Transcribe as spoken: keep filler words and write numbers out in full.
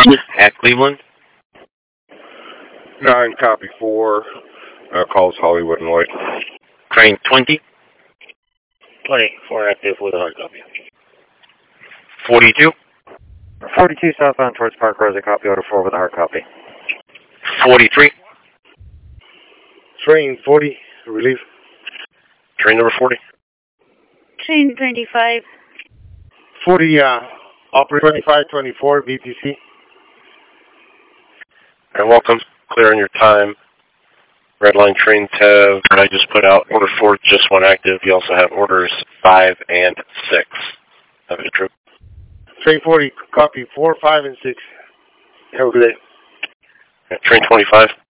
At Cleveland. Nine, copy four. Uh, calls Hollywood and Lloyd. Train twenty. twenty-four active with a hard copy. forty-two. forty-two southbound towards Park Rosa, copy order four with a hard copy. forty-three. Train forty, relief. Train number forty. Train twenty-five. forty, uh, operator twenty-five twenty-four, B T C. And welcome. Clear on your time. Red line trains have, I just put out order four, just one active. You also have orders five and six. Have a trip. Train forty, copy four, five, and six. Have a good day. Train twenty-five.